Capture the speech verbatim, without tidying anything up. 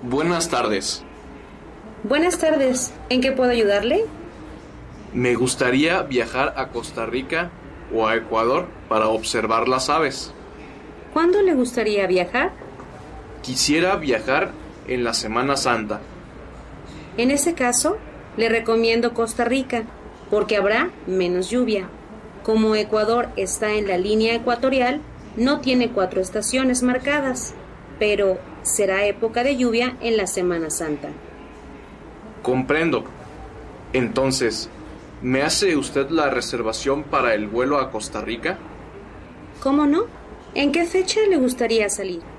Buenas tardes. Buenas tardes. ¿En qué puedo ayudarle? Me gustaría viajar a Costa Rica o a Ecuador para observar las aves. ¿Cuándo le gustaría viajar? Quisiera viajar en la Semana Santa. En ese caso, le recomiendo Costa Rica, porque habrá menos lluvia. Como Ecuador está en la línea ecuatorial, no tiene cuatro estaciones marcadas, pero será época de lluvia en la Semana Santa. Comprendo. Entonces, ¿me hace usted la reservación para el vuelo a Costa Rica? ¿Cómo no? ¿En qué fecha le gustaría salir?